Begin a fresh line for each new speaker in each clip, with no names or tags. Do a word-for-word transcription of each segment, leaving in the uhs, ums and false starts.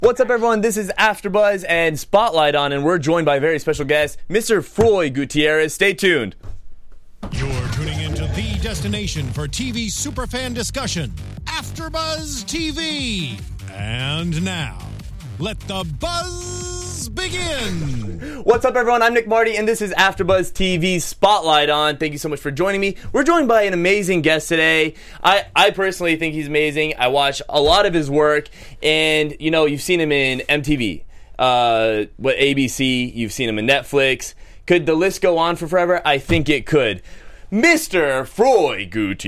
What's up, everyone? This is AfterBuzz and Spotlight on, and we're joined by a very special guest, Mister Froy Gutierrez. Stay tuned.
You're tuning into the destination for T V superfan discussion, AfterBuzz T V. And now, let the buzz begin.
What's up, everyone? I'm Nick Marty, and this is AfterBuzz T V Spotlight on. Thank you so much for joining me. We're joined by an amazing guest today. I, I personally think he's amazing. I watch a lot of his work, and, you know, you've seen him in M T V, uh, what A B C, you've seen him in Netflix. Could the list go on for forever? I think it could. Mister Froy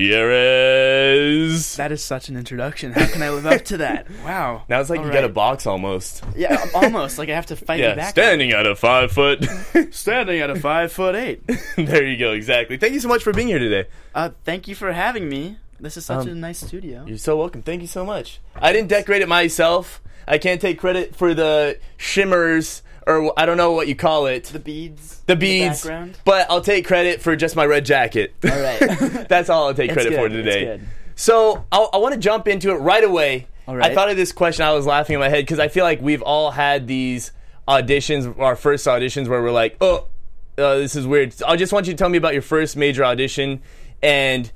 Gutierrez.
That is such an introduction. How can I live up to that? Wow.
Now it's like
All
you
right.
got a box almost.
Yeah, almost. Like I have to fight
Yeah,
you back.
standing at a five foot.
Standing at a five foot eight.
There you go, exactly. Thank you so much for being here today.
Uh, thank you for having me. This is such
Um,
a nice studio.
You're so welcome. Thank you so much. I didn't decorate it myself. I can't take credit for the shimmers, or I don't know what you call it.
The beads.
The beads.
The background.
But I'll take credit for just my red jacket.
All right.
That's all I'll take
It's
credit
good,
for
it's
today.
good.
So I'll, I want to jump into it right away.
All right.
I thought of this question. I was laughing in my head because I feel like we've all had these auditions, our first auditions, where we're like, oh, uh, this is weird. I just want you to tell me about your first major audition and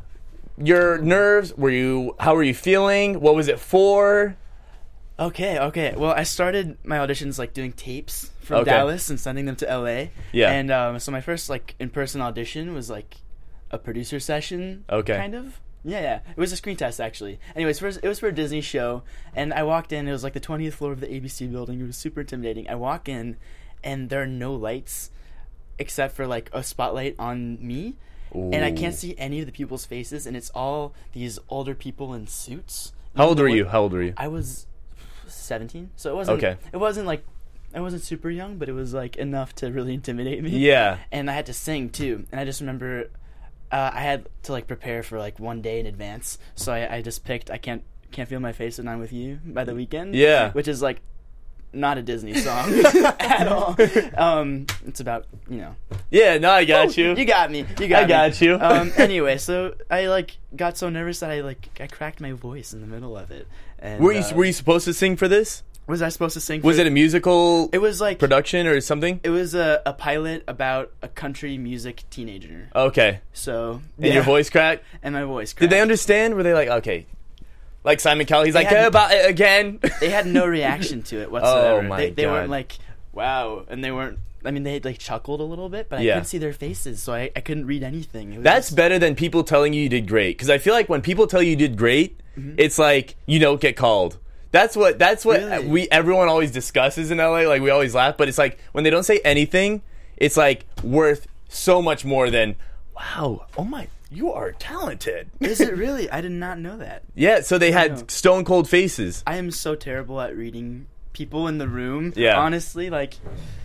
your nerves. Were you? How were you feeling? What was it for?
Okay, okay. Well, I started my auditions like doing tapes from
Okay.
Dallas and sending them to L A.
Yeah.
And um, so my first like in-person audition was like a producer session.
Okay.
Kind of. Yeah, yeah. It was a screen test actually. Anyways, first it was for a Disney show, and I walked in. It was like the twentieth floor of the A B C building. It was super intimidating. I walk in, and there are no lights, except for like a spotlight on me. And I can't see any of the people's faces, and it's all these older people in suits.
How old
Even
were
though
you? How old were you?
I was seventeen, so it wasn't.
Okay.
It wasn't like I wasn't super young, but it was like enough to really intimidate me.
Yeah.
And I had to sing too, and I just remember uh, I had to like prepare for like one day in advance, so I, I just picked "I Can't Can't Feel My Face When I'm With You" by The Weeknd.
Yeah.
Which is like not a Disney song at all. Um, it's about you know.
Yeah. No, I got
Oh,
you.
You got me. You got
I
me.
got you.
um, anyway, so I like got so nervous that I like I cracked my voice in the middle of it. And,
Were you
uh,
Were you supposed to sing for this?
was I supposed to sing?
Was
for
it a musical?
It was like
production or something?
It was a, a pilot about a country music teenager.
Okay.
So
And your voice cracked?
and my voice.
Did they
cracked.
understand? Were they like, okay, like Simon Cowell? He's
They
like,
had-
"Hey, about it again."
They had no reaction to it whatsoever.
Oh, my
they, they
God.
weren't like, wow, and they weren't. I mean, they like chuckled a little bit, but I
Yeah.
couldn't see their faces, so I, I couldn't read anything. It was
That's
just-
better than people telling you you did great. Because I feel like when people tell you you did great, it's like you don't get called. That's what that's what
Really?
we everyone always discusses in L A. Like we always laugh, but it's like when they don't say anything, it's like worth so much more than wow. Oh my, you are talented.
Is it really? I did not know that.
Yeah. So they
know.
had stone cold faces.
I am so terrible at reading people in the room.
Yeah.
Honestly, like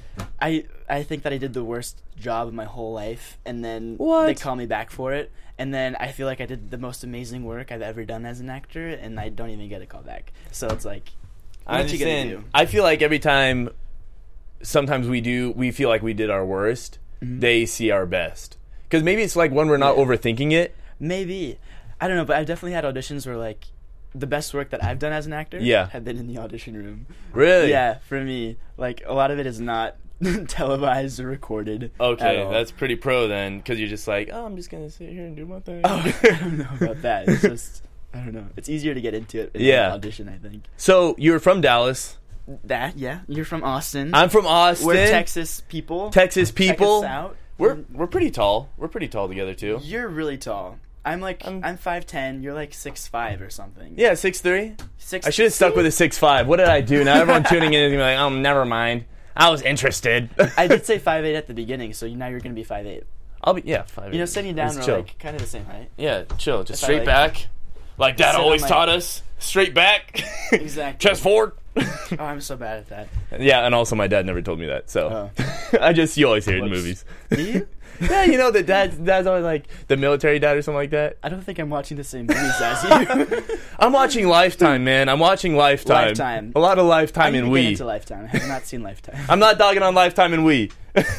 I I think that I did the worst job of my whole life, and then
What?
they call me back for it, and then I feel like I did the most amazing work I've ever done as an actor, and I don't even get a call back. So it's like,
I
what you gonna
understand.
do?
I feel like every time, sometimes we do, we feel like we did our worst.
Mm-hmm.
They see our best because maybe it's like when we're not
Yeah.
overthinking it.
Maybe. I don't know, but I've definitely had auditions where like the best work that I've done as an actor
Yeah.
have been in the audition room.
Really?
Yeah, for me, like a lot of it is not televised or recorded. at
Okay,
all.
that's pretty pro then, because you're just like, oh, I'm just gonna sit here and do my thing.
Oh, I don't know about that. It's just, I don't know. It's easier to get into it in
Yeah.
an audition, I think.
So you're from Dallas.
That, yeah. You're from Austin.
I'm from Austin.
We're Texas people.
Texas people.
Check us out.
We're we're pretty tall. We're pretty tall together too.
You're really tall. I'm like,
I'm-
I'm five ten. You're like six five or something.
Yeah, six three.
Six.
I should have stuck with a six five. What did I do? Now everyone tuning in is gonna be like, oh, never mind. I was interested.
I did say five eight at the beginning, so now you're going to be five eight.
I'll be yeah five.
You know, sitting down,
Let's
we're
chill.
like kind of the same height.
Yeah, chill. Just
If I,
straight
like-
back, like Dad
sit on
always
my-
taught us. Straight back.
Exactly.
Chest forward.
Oh, I'm so bad at that.
Yeah, and also my dad never told me that, so
Oh.
I just you always hear it in
Whoops.
movies.
Do you?
Yeah, you know the dad's dad's always like the military dad or something like that.
I don't think I'm watching the same movies as you.
I'm watching Lifetime, man. I'm watching Lifetime.
Lifetime.
A lot of
I
Lifetime
need
and
to
We.
get into Lifetime. I have not seen Lifetime.
I'm not dogging on Lifetime and We.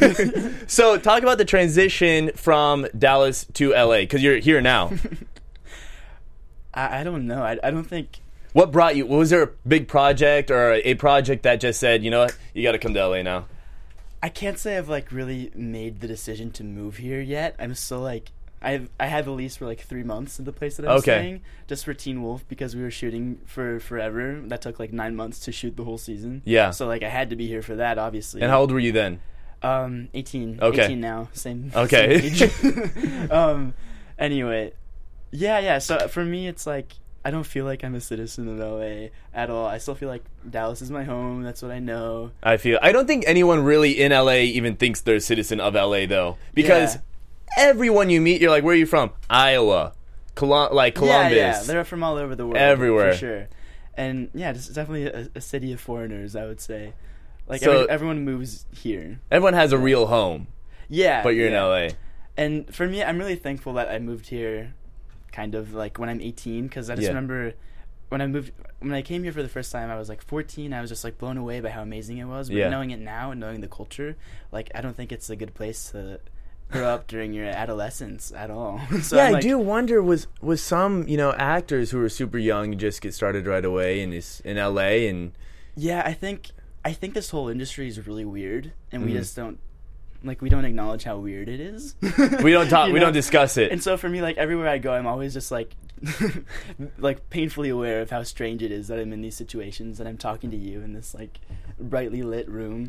So talk about the transition from Dallas to L A because you're here now.
I, I don't know. I, I don't think
What brought you? Was there a big project or a project that just said, you know what, you got to come to L A now?
I can't say I've like really made the decision to move here yet. I'm still like I I had the lease for like three months in the place that I was
Okay.
staying, just for Teen Wolf because we were shooting for forever. That took like nine months to shoot the whole season.
Yeah.
So like I had to be here for that, obviously.
And how old were you then?
Um, eighteen.
Okay.
eighteen now. Same.
Okay.
Same age. um, anyway, yeah, yeah. So for me, it's like I don't feel like I'm a citizen of L A at all. I still feel like Dallas is my home. That's what I know.
I feel. I don't think anyone really in L A even thinks they're a citizen of L A though, because
Yeah.
everyone you meet, you're like, where are you from? Iowa, Colum- like Columbus.
Yeah, yeah. They're from all over the world.
Everywhere.
For sure. And yeah, it's definitely a, a city of foreigners, I would say. Like
So-
every, everyone moves here.
Everyone has a real home,
Yeah.
but you're in
yeah.
L A.
And for me, I'm really thankful that I moved here kind of like when I'm eighteen, because I just
Yeah.
remember when I moved, when I came here for the first time, I was like fourteen. I was just like blown away by how amazing it was. But
Yeah.
knowing it now and knowing the culture, like I don't think it's a good place to grow up during your adolescence at all. So
Yeah,
I'm
I
like,
do wonder was was some you know actors who were super young just get started right away in is in L A and
Yeah, I think I think this whole industry is really weird, and we
Mhm.
just don't like we don't acknowledge how weird it is.
we don't talk
You
we
know?
don't discuss it.
And so for me, like everywhere I go, I'm always just like, like painfully aware of how strange it is that I'm in these situations and I'm talking to you in this like brightly lit room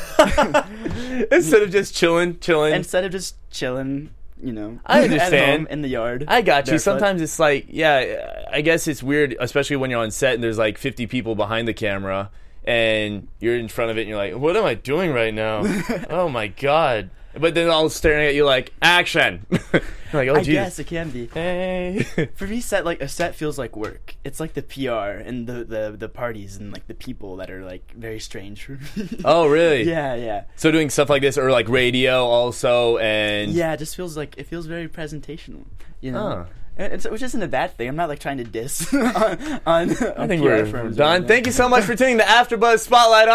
Instead of just chilling, chilling.
instead of just chilling. You know,
I
at
understand.
home in the yard.
I got you.
barefoot.
Sometimes it's like, yeah, I guess it's weird, especially when you're on set and there's like fifty people behind the camera and you're in front of it and you're like, what am I doing right now? Oh my God. But then all staring at you like, action. You're like, oh,
I
geez.
guess it can be.
Hey.
For me, set like a set feels like work. It's like the P R and the, the the parties and like the people that are like very strange for me.
Oh, really?
Yeah, yeah,
So doing stuff like this or like radio also and...
yeah. It just feels like it feels very presentational. You know,
Huh.
And it's, which isn't a bad thing. I'm not like trying to diss on. on, on
I think
P R
we're
firms
done.
right
Thank you so much for tuning the AfterBuzz Spotlight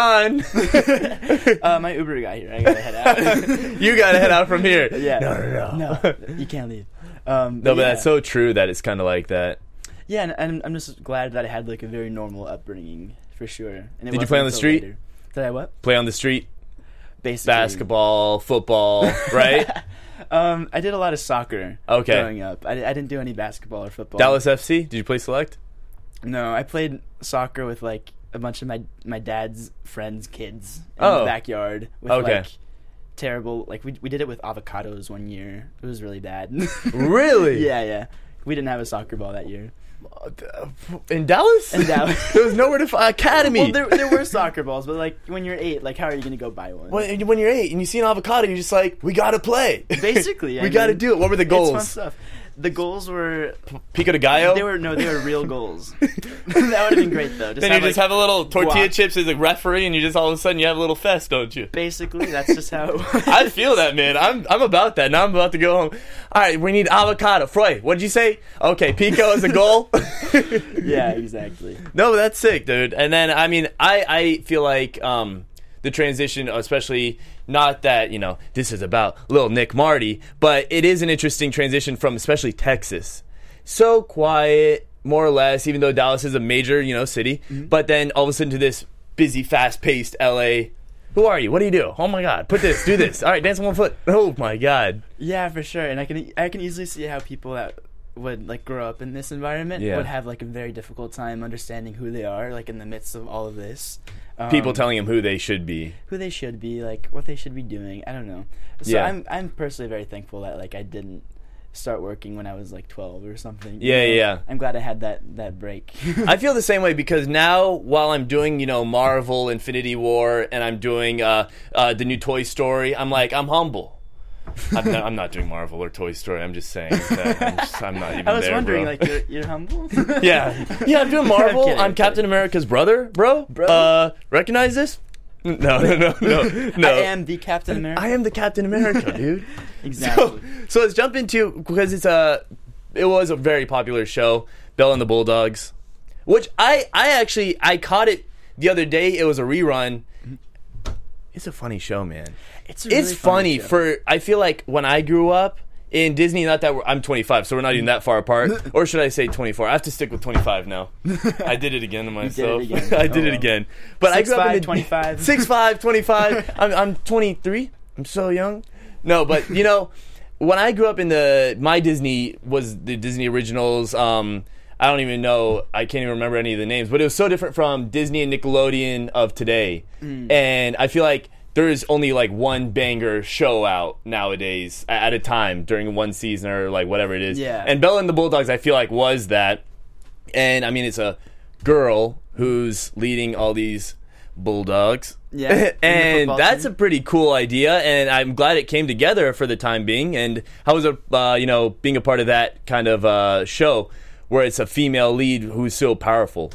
on.
now. uh, my Uber got here. I gotta head out.
You gotta head out from here.
Yeah.
No, no, no.
No, you can't leave. Um,
No, but
yeah.
that's so true that it's kind of like that.
Yeah, and, and I'm just glad that I had like a very normal upbringing for sure. And it
Did you
wasn't
play on the
until
street?
later. Did I what?
Play on the street,
Basically,
basketball, football, right?
Um, I did a lot of soccer.
Okay.
Growing up, I, I didn't do any basketball or football.
Dallas F C? Did you play select?
No, I played soccer with like a bunch of my my dad's friends' kids in
Oh.
the backyard with
Okay.
like terrible. Like we we did it with avocados one year. It was really bad.
Really?
Yeah, yeah. We didn't have a soccer ball that year.
In Dallas?
In Dallas.
There was nowhere to find academy.
Well, there there were soccer balls, but like when you're eight, like how are you gonna go buy one?
when, when you're eight and you see an avocado, you're just like, we gotta play.
Basically, I
we gotta
mean,
do it. What were the
It's fun
goals?
stuff. The goals were
Pico de gallo?
they were no, they were real goals. That would have been great though. Just
then
have,
you just
like,
have a little tortilla
guac.
chips as a referee, and you just all of a sudden you have a little fest, don't you?
Basically, that's just how. It was.
I feel that, man. I'm I'm about that. Now I'm about to go home. All right, we need avocado. Freud, what did you say? Okay, pico is a goal.
Yeah, exactly.
No, but that's sick, dude. And then, I mean, I, I feel like um, the transition, especially not that, you know, this is about Lil Nick Marty, but it is an interesting transition from especially Texas. So quiet, more or less, even though Dallas is a major, you know, city.
Mm-hmm.
But then all of a sudden to this busy, fast-paced L A. Who are you? What do you do? Oh, my God. Put this. Do this. All right, dance on one foot. Oh, my God.
Yeah, for sure. And I can I can easily see how people that would like grow up in this environment
Yeah.
would have like a very difficult time understanding who they are, like in the midst of all of this. Um,
People telling them who they should be.
who they should be, like what they should be doing. I don't know. So
Yeah.
I'm I'm personally very thankful that like I didn't start working when I was like twelve or something.
Yeah,
You know?
yeah.
I'm glad I had that that break.
I feel the same way because now while I'm doing, you know, Marvel, Infinity War, and I'm doing uh, uh, the new Toy Story, I'm like, I'm humble. I'm not, I'm not doing Marvel or Toy Story. I'm just saying that I'm, just, I'm not even
I was
there,
wondering,
bro.
like, you're, you're humble?
yeah, yeah, I'm doing Marvel.
kidding,
I'm,
I'm
Captain
kidding.
America's brother, bro.
Bro.
Uh, recognize this? No, no, no, no, no.
I am the Captain America.
I am the Captain America, dude.
Exactly.
So, so let's jump into, because it's a, it was a very popular show, Belle and the Bulldogs, which I, I actually, I caught it the other day. It was a rerun. It's a funny show, man.
It's a really
It's funny
show.
for, I feel like when I grew up, in Disney, not that we're, I'm twenty-five, so we're not even that far apart. Or should I say twenty-four? I have to stick with twenty-five now. I did it again to myself.
You did it again.
I did
Oh,
it
well.
again. But
Six,
I grew up
five,
in a,
twenty-five.
six five, twenty-five. I'm I'm twenty-three. I'm so young. No, but you know, when I grew up in the my Disney was the Disney originals. Um, I don't even know. I can't even remember any of the names, but it was so different from Disney and Nickelodeon of today. Mm. And I feel like there is only like one banger show out nowadays at a time during one season or like whatever it is.
Yeah.
And Bella and the Bulldogs, I feel like, was that. And I mean, it's a girl who's leading all these bulldogs.
Yeah.
And that's team. a pretty cool idea, and I'm glad it came together for the time being. And how was it, uh, you know, being a part of that kind of uh, show where it's a female lead who's so powerful?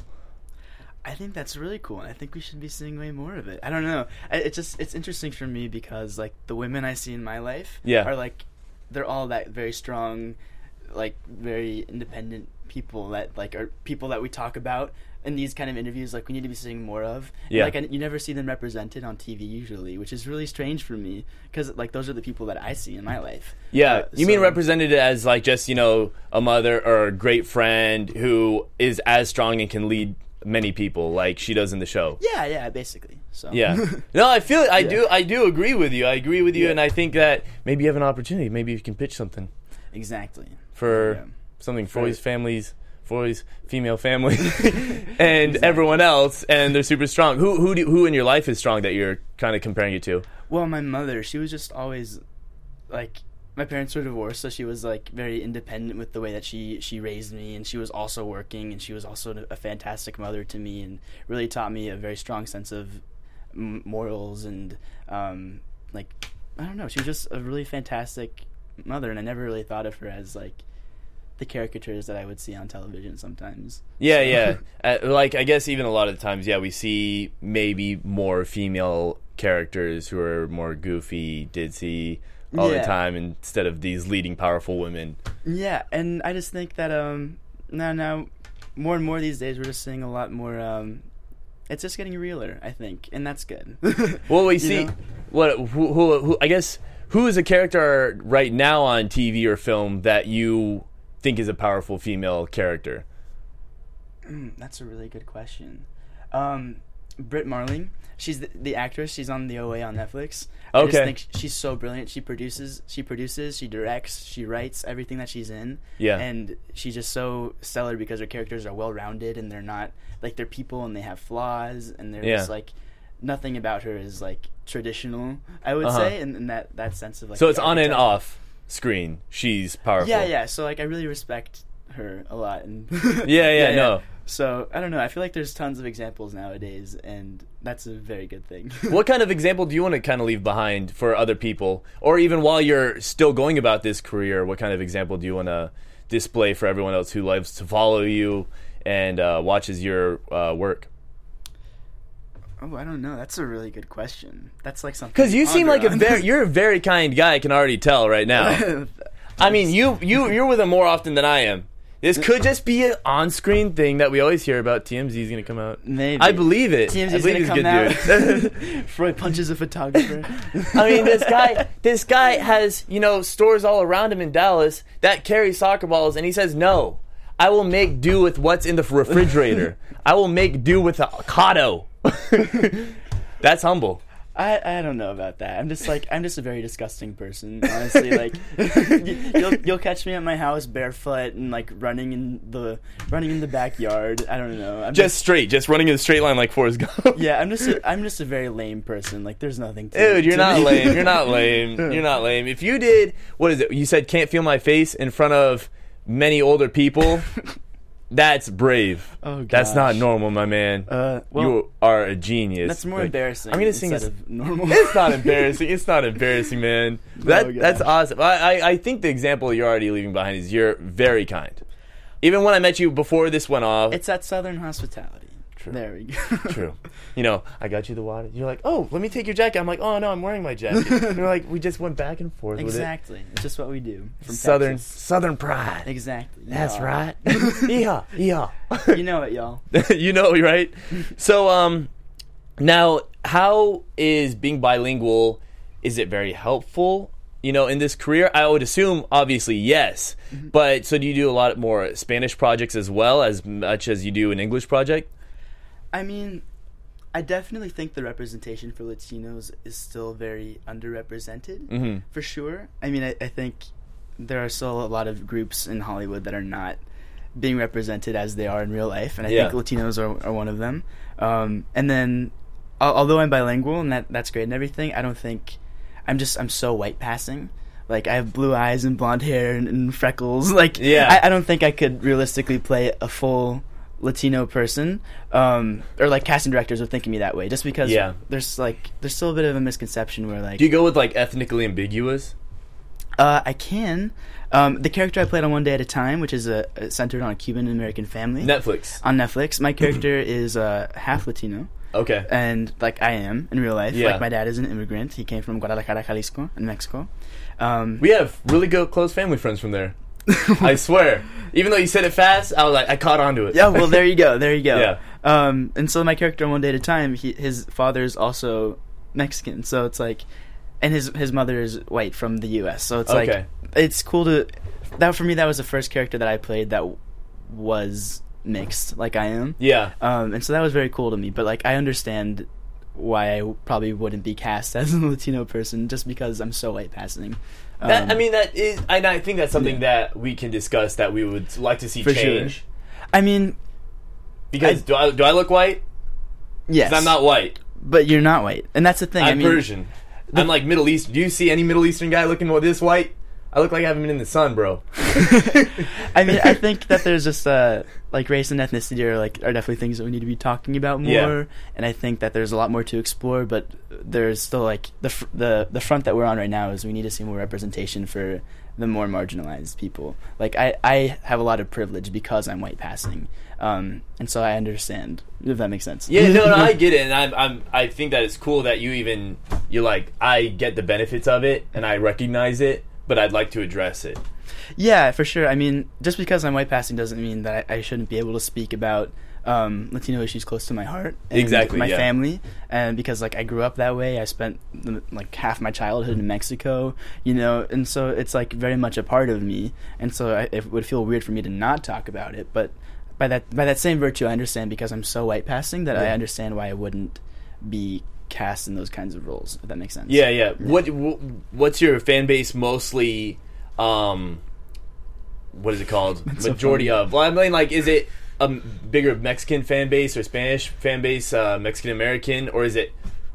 I think that's really cool, and I think we should be seeing way more of it. I don't know. I, it just it's interesting for me because like the women I see in my life
yeah.
are like they're all that very strong, like very independent people that like are people that we talk about in these kind of interviews. Like we need to be seeing more of. And,
yeah.
Like I, you never see them represented on T V usually, which is really strange for me because like those are the people that I see in my life.
Yeah,
uh,
you
so,
mean represented as like just you know a mother or a great friend who is as strong and can lead many people like she does in the show.
Yeah, yeah, basically. So
yeah. No, I feel I
yeah.
do I do agree with you. I agree with you,
yeah.
and I think that maybe you have an opportunity. Maybe you can pitch something.
Exactly.
For
yeah.
something for
For-
his families, for his female family, and exactly. everyone else, and they're super strong. Who who do, who in your life is strong that you're kind of comparing it to?
Well, my mother, she was just always like. My parents were divorced, so she was like very independent with the way that she, she raised me, and she was also working, and she was also a fantastic mother to me, and really taught me a very strong sense of m- morals and um, like I don't know. She was just a really fantastic mother, and I never really thought of her as like the caricatures that I would see on television sometimes.
Yeah,
so.
yeah. Uh, like I guess even a lot of the times, yeah, we see maybe more female characters who are more goofy, ditzy. all
yeah.
the time instead of these leading powerful women. Yeah,
and I just think that um now now more and more these days we're just seeing a lot more um it's just getting realer, I think, and that's good.
Well, we see
know?
what who, who who I guess who is a character right now on T V or film that you think is a powerful female character?
Mm, that's a really good question. Um Britt Marling. She's the, the actress. She's on The O A on Netflix. I
Okay.
just think she's so brilliant. She produces, she produces, she directs, she writes everything that she's in.
Yeah.
And she's just so stellar because her characters are well-rounded and they're not, like, they're people and they have flaws and they're
Yeah.
just, like, nothing about her is, like, traditional, I would
Uh-huh.
say, in, in that, that sense of, like...
So
the
it's on and
archetype.
off screen. She's powerful.
Yeah, yeah. So, like, I really respect her a lot. And
Yeah, yeah, no.
So, I don't know. I feel like there's tons of examples nowadays, and that's a very good thing.
What kind of example do you want to kind of leave behind for other people? Or even while you're still going about this career, what kind of example do you want to display for everyone else who loves to follow you and uh, watches your uh, work?
Oh, I don't know. That's a really good question. That's like something...
Because you
to
seem
ponder
like a
on.
very, you're a very kind guy, I can already tell right now. I mean, you, you, you're with him more often than I am. This could just be an on-screen thing that we always hear about. T M Z is going to come out.
Maybe.
I believe it.
T M Z
I
is
believe
going to
he's
come
a good
out.
dude.
Freud punches a photographer.
I mean, this guy, this guy has, you know, stores all around him in Dallas that carry soccer balls, and he says, no, I will make do with what's in the refrigerator. I will make do with a Kato. That's humble.
I, I don't know about that. I'm just like I'm just a very disgusting person, honestly. Like you'll you'll catch me at my house barefoot and like running in the running in the backyard. I don't know. I'm
Just straight, just running in a straight line like Forrest Gump.
yeah. I'm just a, I'm just a very lame person. Like there's nothing to
Dude, you're
to
not
me.
lame. You're not lame. You're not lame. If you did, what is it? You said can't feel my face in front of many older people. That's brave.
Oh,
That's not
gosh.
normal, my man.
Uh, well,
you are a genius.
that's more
Like,
embarrassing.
I'm gonna sing
instead
this.
of normal.
It's not embarrassing. It's not embarrassing, man. That
Oh,
that's
gosh.
awesome. I, I I think the example you're already leaving behind is you're very kind. Even when I met you before this went off.
It's that Southern hospitality.
True.
There we go.
True. You know, I got you the water. You're like, oh, let me take your jacket. I'm like, oh no, I'm wearing my jacket. You're like, we just went back and forth
Exactly. It's just what we do.
with
From
it. Southern
Texas.
Southern pride.
Exactly.
That's
Y'all.
right. Yeehaw, yeehaw.
You know it, y'all.
You know, right? So, um, now, how is being bilingual? Is it very helpful you know, in this career? I would assume, obviously, yes. Mm-hmm. But so do you do a lot more Spanish projects as well, as much as you do an English project?
I mean, I definitely think the representation for Latinos is still very underrepresented, mm-hmm. for sure. I mean, I, I think there are still a lot of groups in Hollywood that are not being represented as they are in real life, and I yeah. think Latinos are, are one of them. Um, and then, although I'm bilingual and that that's great and everything, I don't think I'm just I'm so white passing. Like, I have blue eyes and blonde hair and, and freckles. Like, yeah. I, I don't think I could realistically play a full Latino person, um, or like casting directors would think of me that way, just because yeah. there's like there's still a bit of a misconception where like.
Do you go with like ethnically ambiguous?
Uh, I can. Um, the character I played on One Day at a Time, which is a, a centered on a Cuban American family.
Netflix.
On Netflix. My character is uh, half Latino.
Okay.
And, like, I am in real life.
Yeah.
Like, my dad is an immigrant. He came from Guadalajara, Jalisco, in Mexico. Um,
we have really good close family friends from there. I swear. Even though you said it fast, I was like, I caught on to it.
Yeah, well, there you go. There you go.
Yeah.
Um, and so my character on One Day at a Time, he, his father's also Mexican. So it's like... And his his mother is white from the U S, so it's
okay.
like it's cool to that for me. That was the first character that I played that w- was mixed, like I am.
Yeah.
Um, and so that was very cool to me. But like I understand why I probably wouldn't be cast as a Latino person just because I'm so white passing. Um,
that, I mean, that is. I, I think that's something yeah. that we can discuss that we would like to see
for
change.
Sure. I mean,
because I, do I do I look white?
Yes,
I'm not white.
But you're not white, and that's the thing.
I'm
I mean,
Persian. The, I'm like Middle East. Do you see any Middle Eastern guy looking this white? I look like I haven't been in the sun, bro.
I mean, I think that there's just uh, like race and ethnicity are like are definitely things that we need to be talking about more.
Yeah.
And I think that there's a lot more to explore. But there's still like the fr- the the front that we're on right now is we need to see more representation for the more marginalized people. Like I, I have a lot of privilege because I'm white passing, um, and so I understand if that makes sense.
Yeah, no, no, I get it, and I'm, I'm, I think that it's cool that you even you're like I get the benefits of it and I recognize it, but I'd like to address it.
Yeah, for sure. I mean, just because I'm white passing doesn't mean that I, I shouldn't be able to speak about um, Latino issues close to my heart and
exactly,
my
yeah.
family, and because like I grew up that way, I spent like half my childhood in Mexico, you know, and so it's like very much a part of me, and so I, it would feel weird for me to not talk about it. But by that by that same virtue, I understand because I'm so white passing that yeah. I understand why I wouldn't be cast in those kinds of roles. If that makes sense.
Yeah, yeah. yeah. What what's your fan base mostly? Um, what is it called?
That's
Majority
so
of. Well, I mean, like, is it a bigger Mexican fan base or Spanish fan base, uh, Mexican American, or is it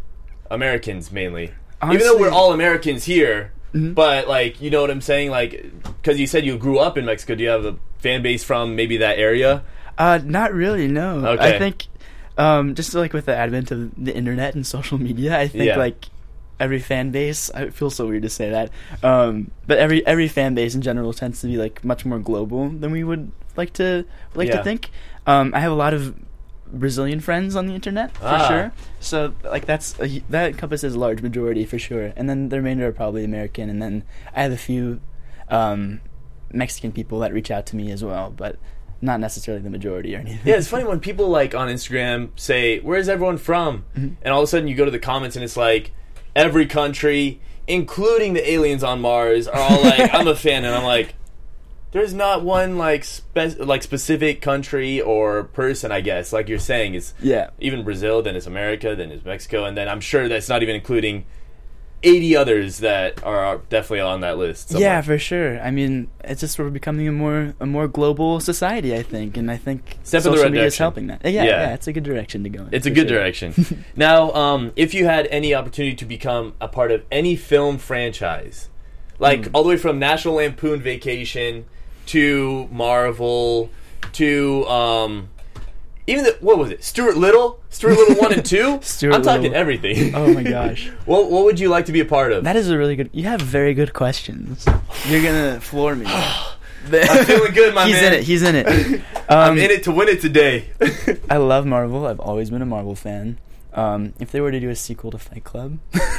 Americans mainly?
Honestly,
Even though we're all Americans here,
mm-hmm.
but like, you know what I'm saying? Like, because you said you grew up in Mexico, do you have a fan base from maybe that area?
Uh, not really. No.
Okay.
I think, um, just like with the advent of the internet and social media, I think
yeah.
like every fan base. I feel so weird to say that, um, but every every fan base in general tends to be like much more global than we would like to like
yeah.
to think. Um, I have a lot of Brazilian friends on the internet for
ah.
sure. So like that's a, that encompasses a large majority for sure, and then the remainder are probably American, and then I have a few um, Mexican people that reach out to me as well, but not necessarily the majority or anything.
Yeah, it's funny when people like on Instagram say, "Where's everyone from?"
Mm-hmm.
and all of a sudden you go to the comments and it's like every country, including the aliens on Mars, are all like, "I'm a fan," and I'm like, there's not one like spe- like specific country or person, I guess. Like you're saying, it's
yeah.
even Brazil, then it's America, then it's Mexico, and then I'm sure that's not even including eighty others that are definitely on that list somewhere.
Yeah, for sure. I mean, it's just we're becoming a more a more global society, I think, and I think
Step in the
social
right
media is
direction.
helping that. Yeah,
Yeah.
yeah, it's a good direction to go in.
It's a
for
good
sure.
direction. Now, um, if you had any opportunity to become a part of any film franchise, like
Mm.
all the way from National Lampoon Vacation to Marvel to um, even the, what was it? Stuart Little, Stuart Little one and two.
Stuart
I'm talking
Little.
everything.
Oh my gosh.
What what would you like to be a part of?
That is a really good. You have very good questions. You're gonna floor me.
I'm feeling good, my
He's
man.
in it. He's in it.
I'm
Um,
in it to win it today.
I love Marvel. I've always been a Marvel fan. Um, if they were to do a sequel to Fight Club,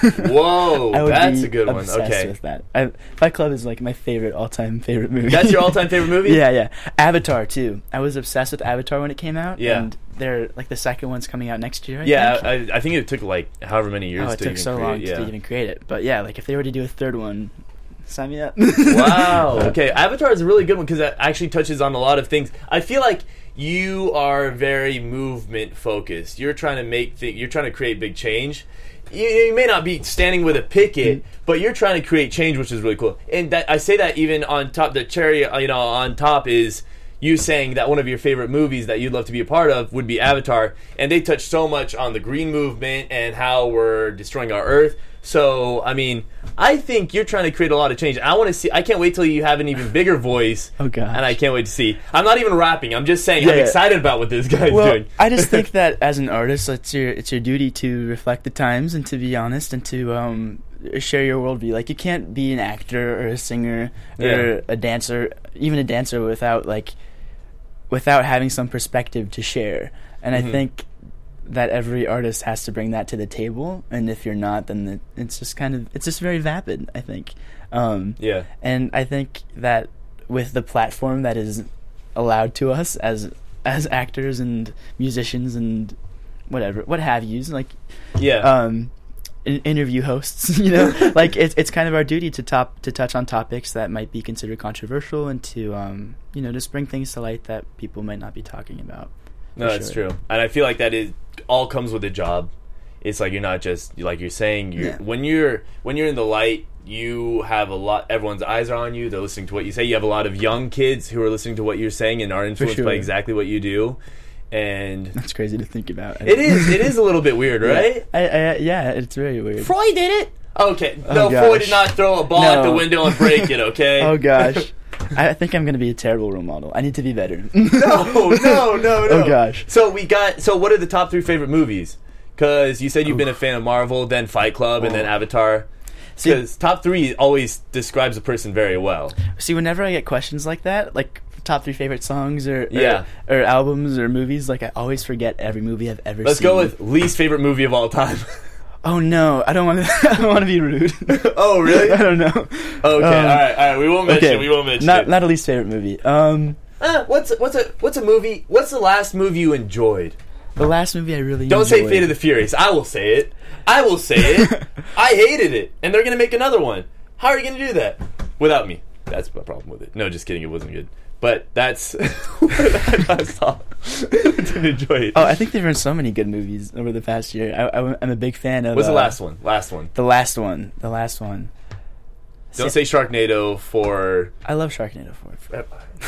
Whoa,
I would
that's
be
a good one.
obsessed
Okay,
with that. I, Fight Club is like my favorite all-time favorite movie.
that's your all-time favorite movie?
Yeah, yeah. Avatar too. I was obsessed with Avatar when it came out.
Yeah.
And they're like the second one's coming out next year. I
Yeah,
think.
I, I think it took like however many years
Oh, it
to
took
even
so
create
long
it. Yeah.
to even create it. But yeah, like if they were to do a third one, Sign me up.
Wow. Okay, Avatar is a really good one because it actually touches on a lot of things. I feel like you are very movement focused. You're trying to make th- you're trying to create big change. You, you may not be standing with a picket, mm-hmm. but you're trying to create change, which is really cool. And that I say that even on top, the cherry, you know, on top is you saying that one of your favorite movies that you'd love to be a part of would be Avatar, and they touch so much on the green movement and how we're destroying our Earth. So, I mean, I think you're trying to create a lot of change. I want to see. I can't wait till you have an even bigger voice.
Oh god!
And I can't wait to see. I'm not even rapping. I'm just saying
yeah,
I'm
yeah.
excited about what this guy's
well,
doing.
I just think that as an artist, it's your it's your duty to reflect the times and to be honest and to um, share your worldview. Like you can't be an actor or a singer or
Yeah.
a dancer, even a dancer, without like without having some perspective to share. And
Mm-hmm.
I think that every artist has to bring that to the table, and if you're not, then the, it's just kind of it's just very vapid, I think. Um,
Yeah.
and I think that with the platform that is allowed to us as as actors and musicians and whatever, what have yous, like
Yeah.
um, in- interview hosts, you know, like it's it's kind of our duty to top to touch on topics that might be considered controversial and to um, you know, just bring things to light that people might not be talking about.
No,
For
that's
sure.
true. And I feel like that is all comes with a job. It's like you're not just like you're saying you're
Yeah.
when you're when you're in the light, you have a lot everyone's eyes are on you. They're listening to what you say. You have a lot of young kids who are listening to what you're saying and are influenced
sure.
by exactly what you do. And
That's crazy to think about.
it is it is a little bit weird, right?
I, I, yeah, it's very weird.
Freud did it. Okay.
Oh,
No,
gosh.
Freud did not throw a ball at the
No.
window and break it, okay?
Oh gosh, I think I'm gonna be a terrible role model. I need to be better.
No, no, no, no.
Oh gosh.
So we got. So what are the top three favorite movies? Because you said you've been a fan of Marvel, then Fight Club, and then
Oh.
Avatar.
See-
Because top three always describes a person very well.
See, whenever I get questions like that, like top three favorite songs or, or
Yeah.
or albums or movies, like I always forget every movie I've ever
Let's
seen.
go with least favorite movie of all time.
Oh no, I don't want to. I don't want to be rude.
Oh, really?
I don't know.
Okay,
Um,
all right, all right. We won't mention.
okay,
it, We won't mention.
Not
it.
not a least favorite movie. Um,
Uh, what's what's a what's a movie? What's the last movie you enjoyed?
the last movie I really
Don't say
enjoyed.
Fate of the Furious. I will say it. I will say it. I hated it, and they're gonna make another one. How are you gonna do that without me? That's my problem with it. No, just kidding. It wasn't good. But that's I saw. Didn't enjoy it.
Oh, I think there have been so many good movies over the past year. I, I, I'm a big fan of.
What's the
uh,
last one? Last one.
The last one. The last one.
Don't say Sharknado for.
I love Sharknado four.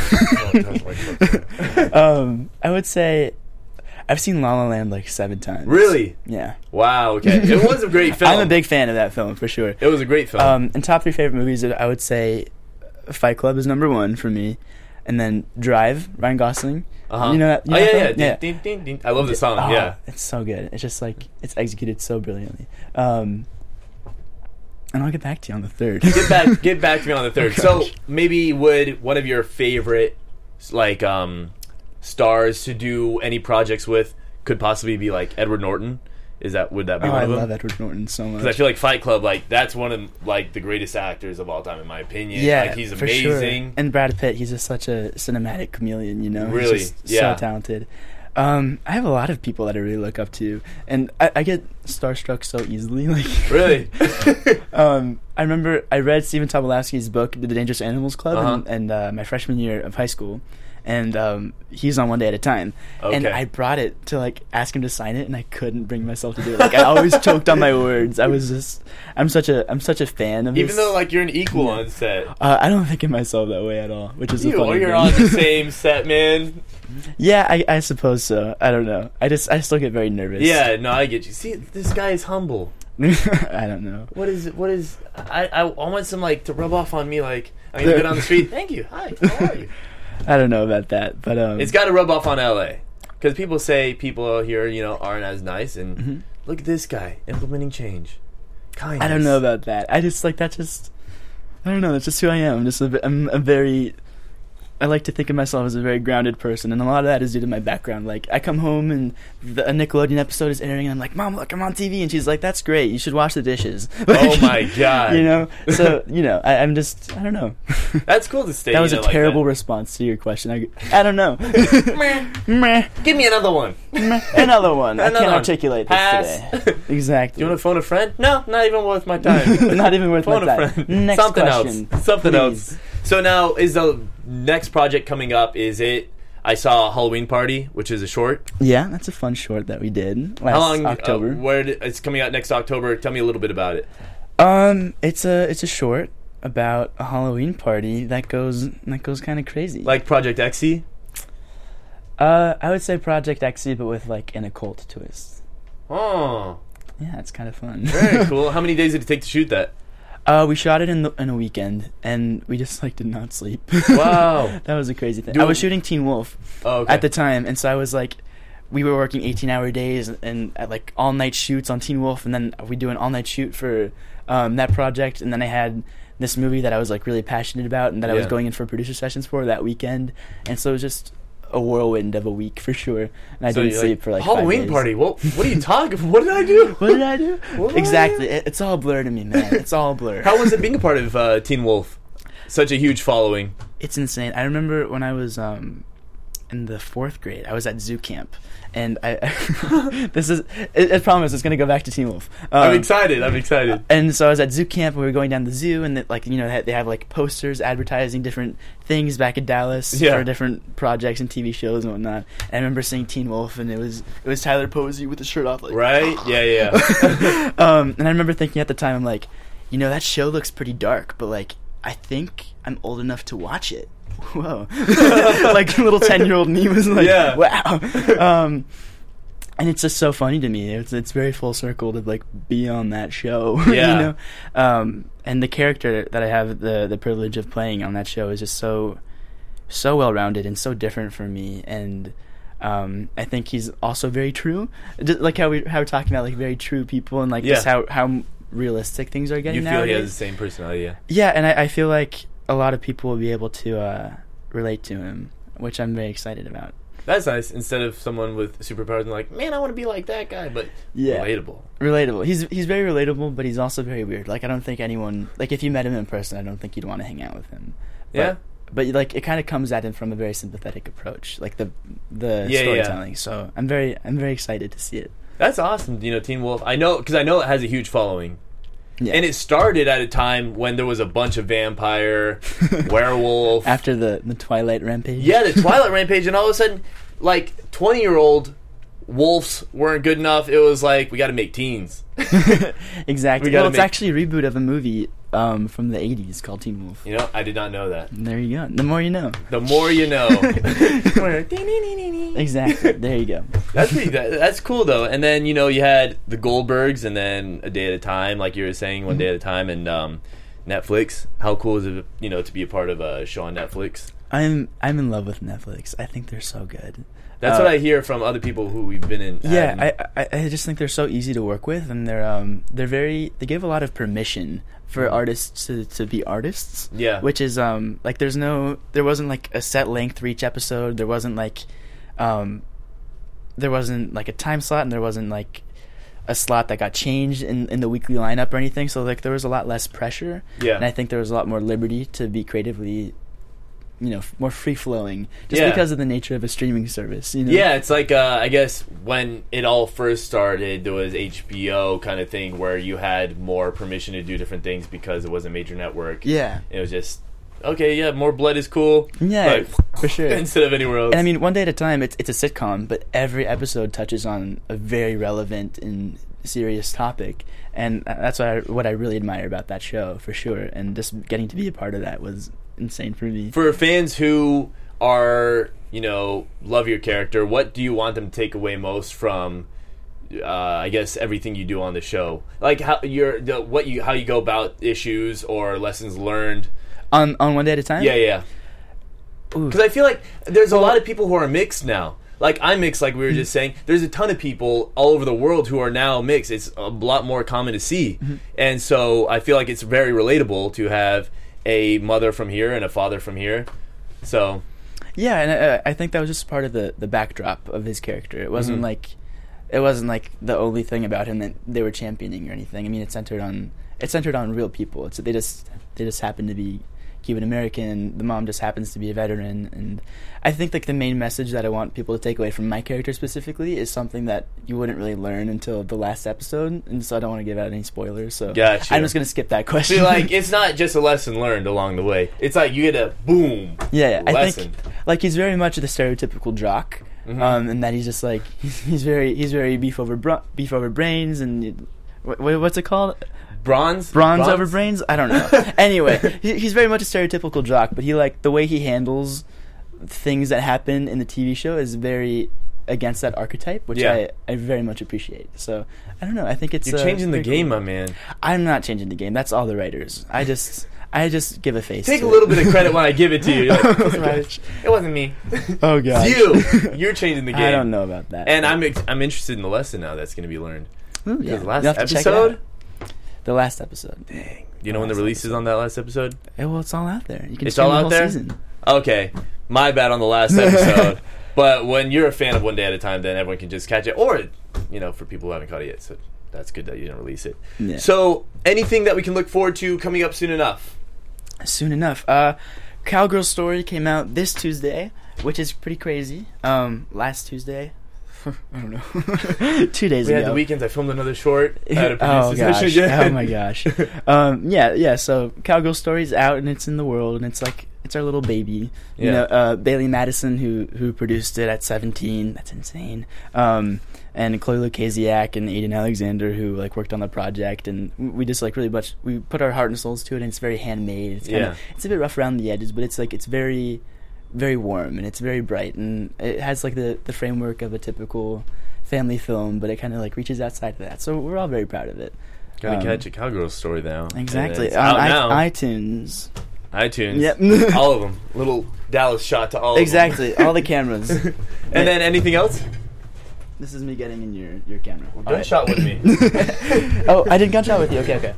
Really?
um, I would say I've seen La La Land like seven times. Yeah.
Wow. Okay. It was a great film.
I'm a big fan of that film for sure.
It was a great film.
Um, and top three favorite movies, I would say Fight Club is number one for me, and then Drive, Ryan Gosling.
Uh-huh.
You know that? You
oh
know
yeah,
that
yeah.
film?
Ding, ding, ding, ding. I love the song.
Oh,
yeah.
it's so good. It's just like it's executed so brilliantly. Um, and I'll get back to you on the third.
Get back. Get back to me on the third.
Oh,
so
gosh.
maybe would one of your favorite like um, stars to do any projects with could possibly be like Edward Norton? Is that would that be
Oh,
one
I
of them?
love Edward Norton so much.
Because I feel like Fight Club, like that's one of like the greatest actors of all time, in my opinion.
Yeah,
like, he's
for sure.
amazing.
And Brad Pitt, he's just such a cinematic chameleon, you know?
Really?
He's just
Yeah.
so talented. Um, I have a lot of people that I really look up to, and I, I get starstruck so easily. Like,
Really?
um, I remember I read Stephen Tobolowsky's book, The Dangerous Animals Club,
Uh-huh.
and, and uh, my freshman year of high school, and um, he's on One Day at a Time. And
Okay.
I brought it to like ask him to sign it, and I couldn't bring myself to do it. Like I always choked on my words. I was just, I'm such a, I'm such a fan of
Even
his-
though like you're an equal
Yeah.
on set.
uh, I don't think of myself that way at all, which is a
You,
funny
you're
thing.
on the same set, man.
Yeah, I, I suppose so. I don't know. I just I still get very nervous.
Yeah, no, I get you. See, this guy is humble.
I don't know.
What is it? What is? I, I I want some like to rub off on me. Like I'm gonna go down the street. Thank you. Hi. How are you?
I don't know about that, but um,
It's got to rub off on L A because people say people here, you know, aren't as nice. And
Mhm.
look at this guy implementing change. Kindness.
I don't know about that. I just like that. Just I don't know. That's just who I am. I'm just a, ve- I'm a very I like to think of myself as a very grounded person, and a lot of that is due to my background. Like, I come home and the, a Nickelodeon episode is airing, and I'm like, Mom, look, I'm on T V, and she's like, that's great, you should wash the dishes.
Oh my god!
You know, so you know, I, I'm just, I don't know.
That's cool to stay.
That was
you
a
know, like
terrible
that.
response to your question. I, I don't know. Meh.
Give me another one.
Meh. Another one. I
Another
can't
one.
articulate this
Pass.
today. Exactly.
Do you want to phone a friend? No, not even worth my time.
Not even worth
Phone
my
a
time.
friend.
Next
Something
question.
else. Something
please.
else. So now, is the next project coming up? Is it? I saw Halloween Party, which is a short.
Yeah, that's a fun short that we did last
How long?
October.
Uh, where did, it's coming out next October? Tell me a little bit about it.
Um, it's a it's a short about a Halloween party that goes that goes kind of crazy.
Like Project X E?
uh, I would say Project X E, but with like an occult twist.
Oh,
Yeah, it's kind of fun.
very cool. How many days did it take to shoot that?
Uh, we shot it in the, in a weekend, and we just like did not sleep.
Wow.
That was a crazy thing.
Do-
I was shooting Teen Wolf
Oh, okay.
at the time, and so I was like, we were working eighteen-hour days and at like all-night shoots on Teen Wolf, and then we do an all-night shoot for um, that project, and then I had this movie that I was like really passionate about, and that I was
Yeah.
going in for producer sessions for that weekend, and so it was just a whirlwind of a week for sure, and I
So
didn't
you're
sleep for like five
Halloween
days.
Party. What? What are you talking? What did I do?
What did I do?
What?
Exactly, it, it's all blur to me, man. It's all blur.
How was it being a part of uh, Teen Wolf? Such a huge following.
It's insane. I remember when I was um, in the fourth grade, I was at zoo camp, and I this is I, I promise it's gonna go back to Teen Wolf. Um,
I'm excited. I'm excited.
And so I was at zoo camp, and we were going down the zoo, and it, like you know they have, they have like posters advertising different things back in Dallas
Yeah.
for different projects and T V shows and whatnot. And I remember seeing Teen Wolf, and it was it was Tyler Posey with his shirt off, like
Right? Yeah, yeah.
um, and I remember thinking at the time, I'm like, you know, that show looks pretty dark, but like, I think I'm old enough to watch it. Whoa. Like, little ten-year-old me was like,
Yeah.
wow. Um, and it's just so funny to me. It's it's very full circle to, like, be on that show.
Yeah.
You know? Um, and the character that I have the, the privilege of playing on that show is just so, so well-rounded and so different from me. And um, I think he's also very true. Just like how, we, how we're talking about, like, very true people and, like,
Yeah.
just how, how realistic things are getting
You feel he
nowadays.
has the same personality, yeah.
Yeah, and I, I feel like a lot of people will be able to uh, relate to him, which I'm very excited about.
That's nice. Instead of someone with superpowers and like, man, I want to be like that guy, but
Yeah.
relatable.
Relatable. He's he's very relatable, but he's also very weird. Like, I don't think anyone, like, if you met him in person, I don't think you'd want to hang out with him. But,
Yeah?
But, like, it kind of comes at him from a very sympathetic approach, like the the
Yeah, yeah.
storytelling. So I'm very I'm very excited to see it.
That's awesome. You know, Teen Wolf. I know, because I know it has a huge following.
Yeah.
And it started at a time when there was a bunch of vampire, werewolf.
After the, the Twilight rampage.
Yeah, the Twilight rampage, and all of a sudden, like, twenty-year-old wolves weren't good enough. It was like, we got to make teens.
Exactly.
We gotta
Well, it's
make-
actually a reboot of a movie um, from the eighties called Teen Wolf.
You know, I did not know that.
There you go. The more you know.
The more you know.
Exactly. There you go.
That's pretty. That, that's cool though. And then you know you had the Goldbergs, and then A Day at a Time, like you were saying, one day at a time, and um, Netflix. How cool is it, you know, to be a part of a show on Netflix?
I'm I'm in love with Netflix. I think they're so good.
That's
Uh,
what I hear from other people who we've been in.
Yeah,
um,
I, I I just think they're so easy to work with, and they're um they're very they give a lot of permission for artists to, to be artists.
Yeah.
Which is um like there's no there wasn't like a set length for each episode. There wasn't like um there wasn't like a time slot, and there wasn't like a slot that got changed in, in the weekly lineup or anything. So like there was a lot less pressure.
Yeah.
And I think there was a lot more liberty to be creatively, you know, f- more free flowing, just
Yeah.
because of the nature of a streaming service. You know?
Yeah, it's like uh, I guess when it all first started, there was H B O kind of thing where you had more permission to do different things because it was a major network.
Yeah.
It was just okay. Yeah, more blood is cool.
Yeah,
but-
for sure.
Instead of anywhere else.
And I mean, one day at a time, it's it's a sitcom, but every episode touches on a very relevant and serious topic, and that's what I, what I really admire about that show, for sure. And just getting to be a part of that was insane for me.
For fans who are, you know, love your character, what do you want them to take away most from, uh, I guess, everything you do on the show? Like how your the, what you how you go about issues or lessons learned.
On on one day at a time.
Yeah, yeah.
Ooh.
Because I feel like there's a lot of people who are mixed now. Like I'm mixed, like we were just saying. There's a ton of people all over the world who are now mixed. It's a lot more common to see,
Mm-hmm.
and so I feel like it's very relatable to have a mother from here and a father from here. So
Yeah, and uh, I think that was just part of the, the backdrop of his character. It wasn't
Mhm.
like it wasn't like the only thing about him that they were championing or anything. I mean, it's centered on it's centered on real people. It's they just they just happen to be Cuban American. The mom just happens to be a veteran, and I think like the main message that I want people to take away from my character specifically is something that you wouldn't really learn until the last episode, and so I don't want to give out any spoilers. So
Gotcha.
I'm just gonna skip that question.
See, like, it's not just a lesson learned along the way. It's like you get a boom
yeah, yeah. I
lesson.
think like he's very much the stereotypical jock,
Mhm.
um, and that he's just like he's, he's very he's very beef over br- beef over brains, and wh- wh- what's it called?
Bronze?
Bronze over brains? I don't know. Anyway, he, he's very much a stereotypical jock, but he like the way he handles things that happen in the T V show is very against that archetype, which
Yeah.
I, I very much appreciate. So I don't know. I think it's
You're
uh,
changing the
very
game,
cool.
my man.
I'm not changing the game. That's all the writers. I just I just give a face.
Take
to
a
it.
little bit of credit when I give it to you. You're like,
Oh,
"That's right. It wasn't me.
Oh god,
It's you. You're changing the game.
I don't know about that.
And I'm ex- I'm interested in the lesson now that's going to be learned.
Ooh, yeah.
Because the last
You'll have to check it
episode.
out. The last episode.
Dang. Do you know when the
last
release is on that last episode?
Yeah, well, it's all out there. You can
It's
stream
all
the
out
whole
there?
Season.
Okay, my bad on the last episode. But when you're a fan of One Day at a Time, then everyone can just catch it. Or, you know, for people who haven't caught it yet. So that's good that you didn't release it.
Yeah.
So, anything that we can look forward to coming up soon enough?
Soon enough. Uh, Cowgirl Story came out this Tuesday, which is pretty crazy. Um, last Tuesday. I don't know. Two days
We
ago.
had the weekends. I filmed another short. I had to
Oh
produce
gosh!
this again.
Oh my gosh! Um, yeah, yeah. So Cowgirl Story's out and it's in the world, and it's like it's our little baby. You
Yeah.
know, uh, Bailey Madison, who who produced it at seventeen. That's insane. Um, and Chloe Lukaziak and Aiden Alexander, who like worked on the project, and we just like really much we put our heart and souls to it, and it's very handmade. It's kinda,
Yeah.
it's a bit rough around the edges, but it's like it's very, very warm and it's very bright, and it has like the the framework of a typical family film, but it kind of like reaches outside of that. So we're all very proud of it.
Gotta
Um,
catch a Cowgirl Story now.
Exactly.
And it's
On
out
I-
now.
iTunes.
iTunes.
Yep.
All of them. Little Dallas shot to all
Exactly.
of them.
All the cameras.
And then anything else?
This is me getting in your, your camera. All right.
Gunshot with me.
Oh, I did gunshot with you. Okay, okay.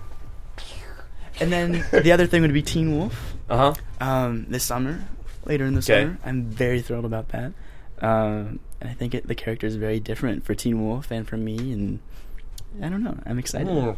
And then the other thing would be Teen Wolf.
Uh huh.
Um, this summer, later in the
Okay.
summer. I'm very thrilled about that. Um, and I think it, the character is very different for Teen Wolf and for me, and I don't know. I'm excited.
Man,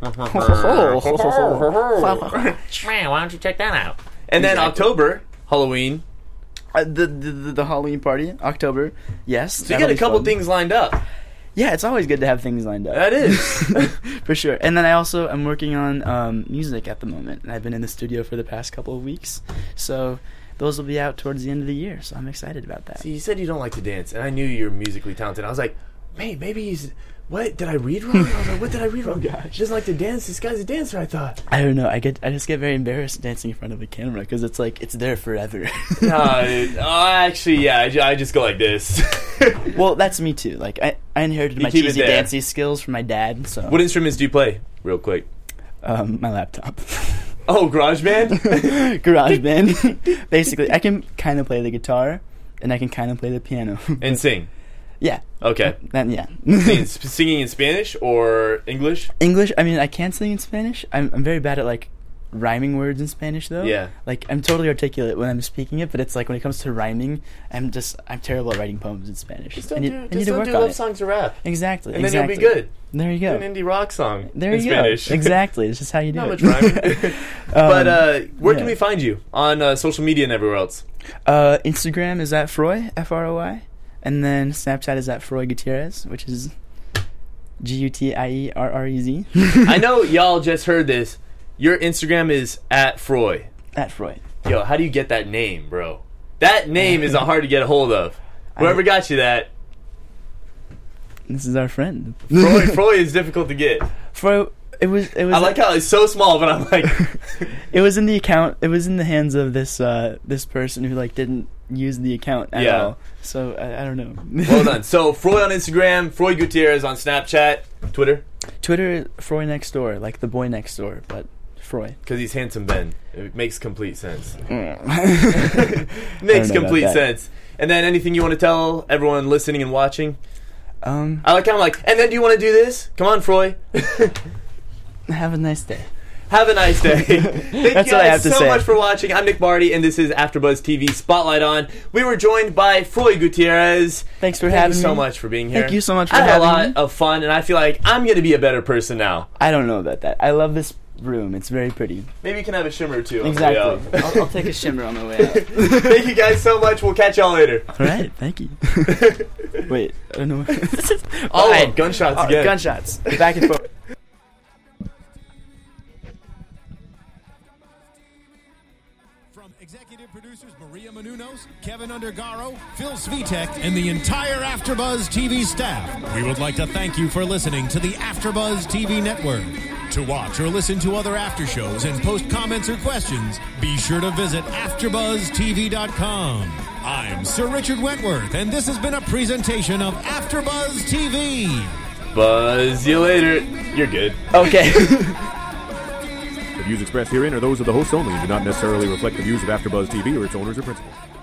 why don't you check that out?
And then
Exactly.
October, Halloween.
Uh, the, the the the Halloween party, October. Yes.
So you got a couple things lined up.
Yeah, it's always good to have things lined up.
That is.
For sure. And then I also I'm working on um, music at the moment, and I've been in the studio for the past couple of weeks. So those will be out towards the end of the year. So I'm excited about that.
See, you said you don't like to dance, and I knew you were musically talented. I was like, man, maybe he's. What did I read wrong? I was like, what did I read wrong?
Oh, gosh.
He doesn't like to dance. This guy's a dancer. I thought.
I don't know. I get I just get very embarrassed dancing in front of the camera because it's like it's there forever.
No, dude. Oh, actually, yeah. I, ju- I just go like this.
Well, that's me too. Like I, I inherited
You
my
keep it
cheesy
there.
dancing skills from my dad. So
What instruments do you play? Real quick.
um, my laptop,
Oh, GarageBand.
GarageBand. Basically, I can kind of play the guitar, and I can kind of play the piano.
And sing.
yeah.
Okay.
Then yeah.
Singing, singing in Spanish or English?
English. I mean, I can sing in Spanish. I'm I'm very bad at like rhyming words in Spanish though.
Yeah.
Like I'm totally articulate when I'm speaking it, but it's like when it comes to rhyming, I'm just I'm terrible at writing poems in Spanish.
Just
I
don't
need,
do,
I
just
need to
don't
work
do
on
love
it.
songs or rap.
Exactly.
And then
exactly.
you'll be good.
There you
Do
go.
an indie rock song
There
in
you
Spanish.
go. Exactly. It's just how you do
Not
it.
much rhyming. But uh, where can
yeah.
we find you? On uh, social media and everywhere else?
Uh, Instagram is at Froy, F R O Y, and then Snapchat is at Froy Gutierrez, which is G U T I E R R E Z.
I know y'all just heard this. Your Instagram is at Froy.
At Froy.
Yo, how do you get that name, bro? That name isn't hard to get a hold of. Whoever
I-
got you that,
This is our friend.
Froy, Froy is difficult to get.
Froy. It was. It was.
I like how it's so small, but I'm like,
It was in the account. It was in the hands of this uh, this person who like didn't use the account at
Yeah.
all. So I, I don't know.
well done. So Froy on Instagram, Froy Gutierrez on Snapchat, Twitter,
Twitter, Froy next door, like the boy next door, but Froy.
because he's handsome Ben. It makes complete sense.
I
Makes
know about
complete
that.
sense. And then anything you want to tell everyone listening and watching?
Um,
I like how I'm like, and then do you want to do this? Come on, Froy.
have a nice day.
Have a nice day. Thank
That's
you
what I have
guys
to
so
say.
much for watching. I'm Nick Barty, and this is AfterBuzz T V Spotlight On. We were joined by Froy Gutierrez.
Thanks for
Thank
having
you so
me.
much for being here.
Thank you so much for
I had
having
a lot
me.
of fun, and I feel like I'm going to be a better person now.
I don't know about that. I love this room. It's very pretty.
Maybe you can have a shimmer or two. on the
Exactly.
way out.
I'll, I'll take a shimmer on the way out.
Thank you guys so much. We'll catch y'all later.
All right. Thank you. Wait. I don't know.
Oh,
Alright.
gunshots
Oh,
again.
Gunshots. Back and forth.
From executive producers Maria Menounos, Kevin Undergaro, Phil Svitek, and the entire AfterBuzz T V staff, we would like to thank you for listening to the AfterBuzz T V network. To watch or listen to other after shows and post comments or questions, be sure to visit after buzz t v dot com. I'm Sir Richard Wentworth, and this has been a presentation of AfterBuzz T V.
Buzz you later. You're good.
Okay.
The views expressed herein are those of the hosts only and do not necessarily reflect the views of AfterBuzz T V or its owners or principals.